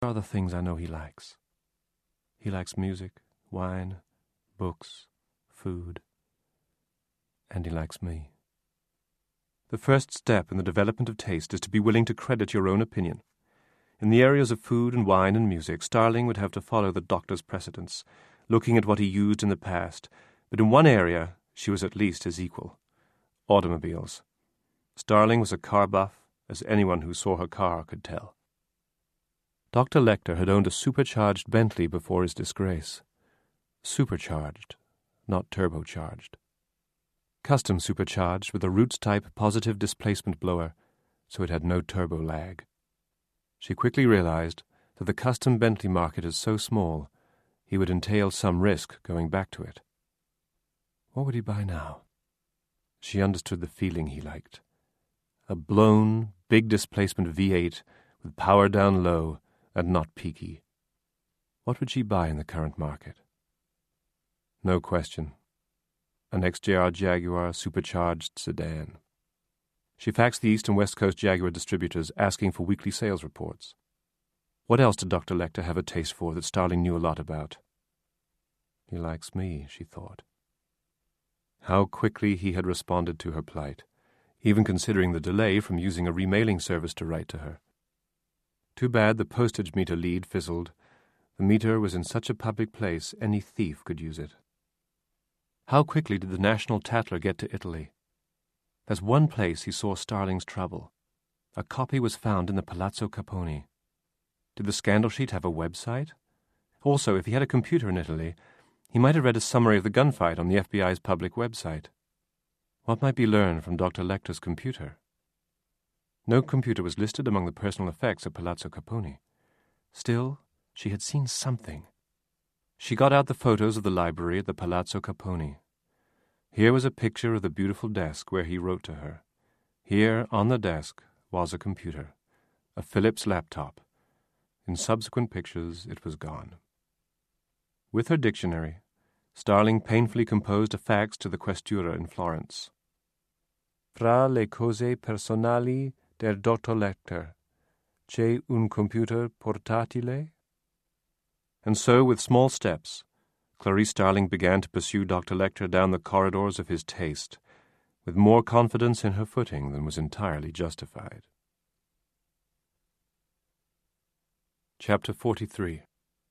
are the things I know he likes. He likes music, wine, books, food, and he likes me. The first step in the development of taste is to be willing to credit your own opinion. In the areas of food and wine and music, Starling would have to follow the doctor's precedents, looking at what he used in the past, but in one area she was at least his equal: automobiles. Starling was a car buff, as anyone who saw her car could tell. Dr. Lecter had owned a supercharged Bentley before his disgrace. Supercharged, not turbocharged. Custom supercharged with a Roots-type positive displacement blower, so it had no turbo lag. She quickly realized that the custom Bentley market is so small, he would entail some risk going back to it. What would he buy now? She understood the feeling he liked. A blown, big displacement V8 with power down low and not peaky. What would she buy in the current market? No question. An XJR Jaguar supercharged sedan. She faxed the East and West Coast Jaguar distributors asking for weekly sales reports. What else did Dr. Lecter have a taste for that Starling knew a lot about? He likes me, she thought. How quickly he had responded to her plight, even considering the delay from using a remailing service to write to her. Too bad the postage meter lead fizzled. The meter was in such a public place any thief could use it. How quickly did the National Tatler get to Italy? There's one place he saw Starling's trouble. A copy was found in the Palazzo Capponi. Did the scandal sheet have a website? Also, if he had a computer in Italy, he might have read a summary of the gunfight on the FBI's public website. What might be learned from Dr. Lecter's computer? No computer was listed among the personal effects at Palazzo Capponi. Still, she had seen something. She got out the photos of the library at the Palazzo Capponi. Here was a picture of the beautiful desk where he wrote to her. Here, on the desk, was a computer, a Philips laptop. In subsequent pictures, it was gone. With her dictionary, Starling painfully composed a fax to the Questura in Florence. Fra le cose personali del Dottor Lecter, c'è un computer portatile? And so, with small steps, Clarice Starling began to pursue Dr. Lecter down the corridors of his taste, with more confidence in her footing than was entirely justified. Chapter 43.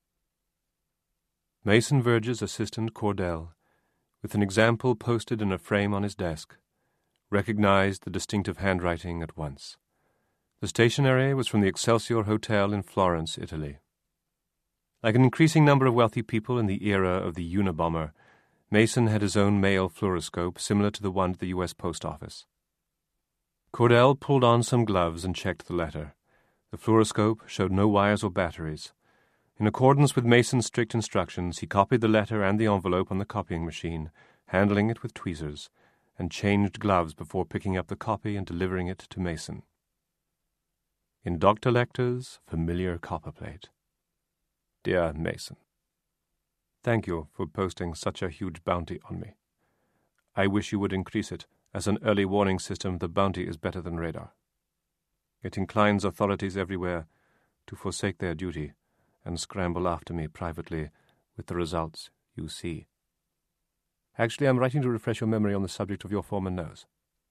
Mason Verge's assistant Cordell, with an example posted in a frame on his desk, recognized the distinctive handwriting at once. The stationery was from the Excelsior Hotel in Florence, Italy. Like an increasing number of wealthy people in the era of the Unabomber, Mason had his own mail fluoroscope similar to the one at the U.S. Post Office. Cordell pulled on some gloves and checked the letter. The fluoroscope showed no wires or batteries. In accordance with Mason's strict instructions, he copied the letter and the envelope on the copying machine, handling it with tweezers, and changed gloves before picking up the copy and delivering it to Mason. In Dr. Lecter's familiar copperplate. Dear Mason, thank you for posting such a huge bounty on me. I wish you would increase it. As an early warning system, the bounty is better than radar. It inclines authorities everywhere to forsake their duty and scramble after me privately with the results you see. Actually, I'm writing to refresh your memory on the subject of your former nose.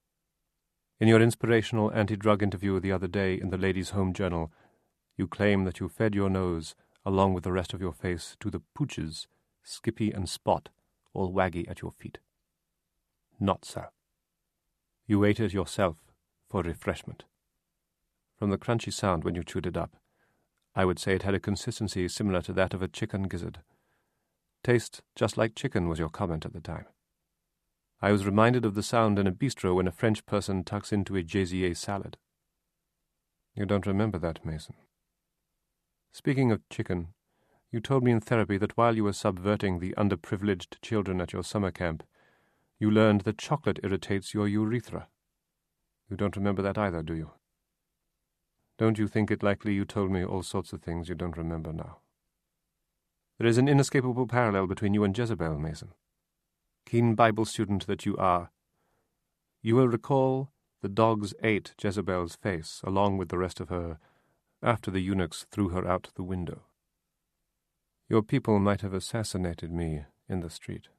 In your inspirational anti-drug interview the other day in the Ladies' Home Journal, you claim that you fed your nose, along with the rest of your face, to the pooches, Skippy and Spot, all waggy at your feet. Not so. You ate it yourself for refreshment. From the crunchy sound when you chewed it up, I would say it had a consistency similar to that of a chicken gizzard. Taste just like chicken was your comment at the time. I was reminded of the sound in a bistro when a French person tucks into a Gésier salad. You don't remember that, Mason. Speaking of chicken, you told me in therapy that while you were subverting the underprivileged children at your summer camp, you learned that chocolate irritates your urethra. You don't remember that either, do you? Don't you think it likely you told me all sorts of things you don't remember now? There is an inescapable parallel between you and Jezebel, Mason. Keen Bible student that you are. You will recall the dogs ate Jezebel's face along with the rest of her after the eunuchs threw her out the window. Your people might have assassinated me in the street.